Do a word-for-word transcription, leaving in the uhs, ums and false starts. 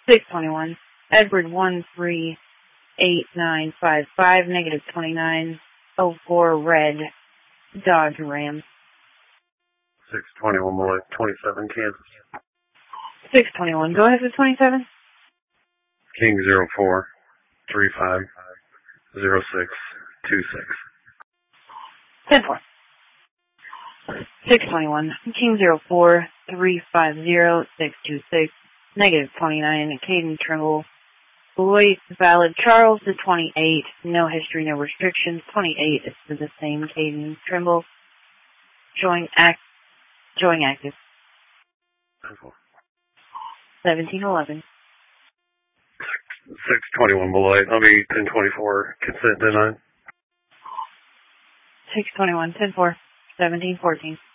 six twenty-one, Edward one three eight nine five five, negative twenty-nine oh four, red, Dodge Ram. six twenty-one, Malloy, twenty-seven, Kansas. six twenty-one, go ahead for twenty-seven. King zero four three five zero six two six. ten four. six twenty-one, King zero four three five zero six two six, negative twenty-nine, Caden Trimble. Boyd, valid. Charles to twenty-eight, no history, no restrictions. twenty-eight is for the same Caden Trimble. Showing act, showing active. seventeen eleven. six twenty-one, Malloy. I'll be ten twenty-four, consent denied. six twenty-one, ten four, seventeen fourteen.